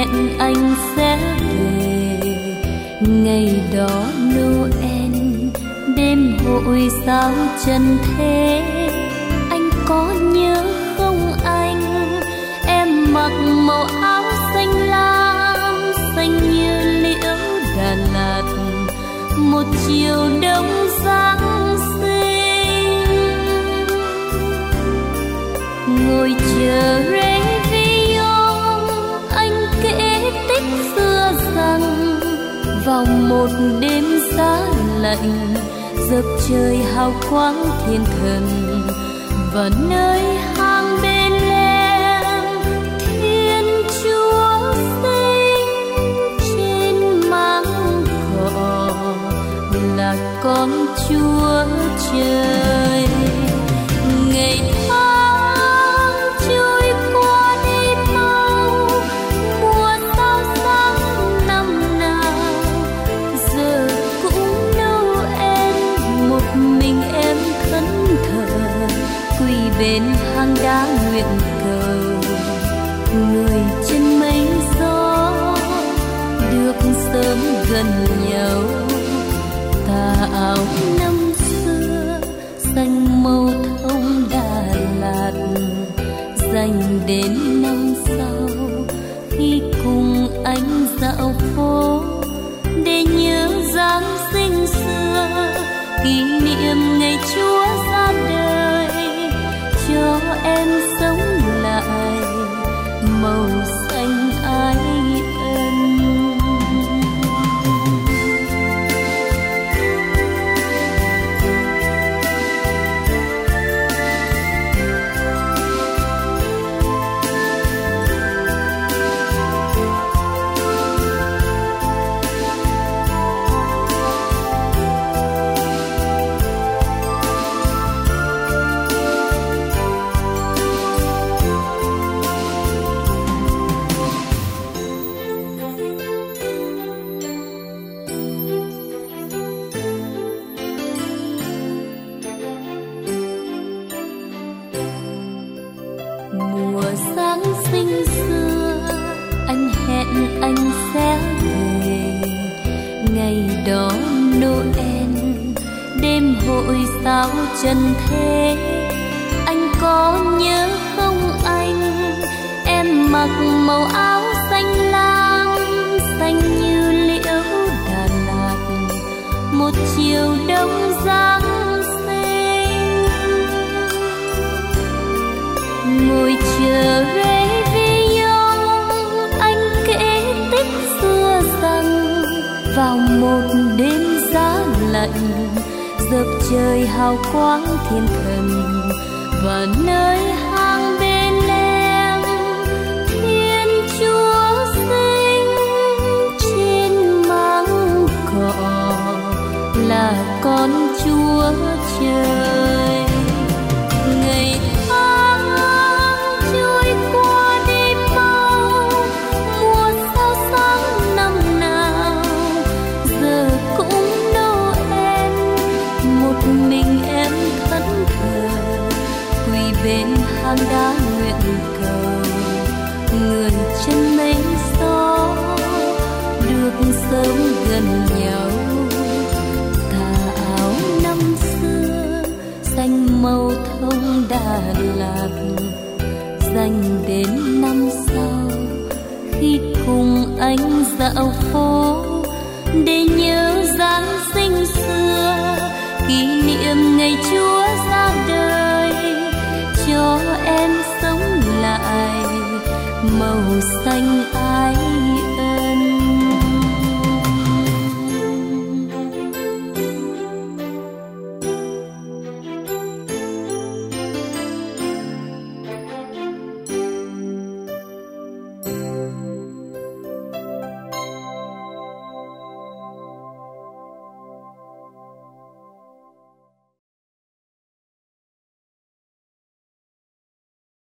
hẹn anh sẽ về ngày đó Noel, đêm hội sao trần thế. Anh có nhớ không anh? Em mặc màu áo xanh lam, xanh như liễu Đà Lạt, một chiều đông Giáng sinh. Ngồi chờ réveillon, anh kể tích xưa rằng vào một đêm giá lạnh, dợp trời hào quang thiên thần, và nơi hang Bethlehem Thiên Chúa sinh trên máng cỏ là con Chúa Trời. Ngày tháng trôi qua đi mau, mùa sao sáng năm nào, giờ cũng Noel một mình em thẫn thờ quỳ bên hang đá nguyện cầu. Người trên mây gió được sớm gần nhau, tà áo năm xưa xanh màu thông Đà Lạt, dành đến năm sau khi cùng anh dạo phố để nhớ Giáng sinh xưa, kỷ niệm ngày Chúa ra đời cho em sống lại màu xanh ái ân. Mùa Giáng sinh xưa anh hẹn anh sẽ về ngày đó Noel, đêm hội sao trần thế. Anh có nhớ không anh? Em mặc màu áo xanh lam, xanh như liễu Đà Lạt, một chiều đông Giáng sinh. Ngồi chờ réveillon, anh kể tích xưa rằng vào một đêm giá lạnh, dợp trời hào quang thiên thần, và nơi hang Bethlehem Thiên Chúa sinh trên máng cỏ là con Chúa Trời. Ngày tháng trôi qua đi mau, mùa sao sáng năm nào, giờ cũng Noel một mình em thẫn thờ quỳ bên hang đá nguyện cầu. Người chân mây gió được sớm gần nhau, tà áo năm xưa xanh màu thông Đà Lạt, dành đến năm sau khi cùng anh dạo phố để nhớ Giáng sinh xưa, kỷ niệm ngày Chúa ra đời cho em sống lại màu xanh ái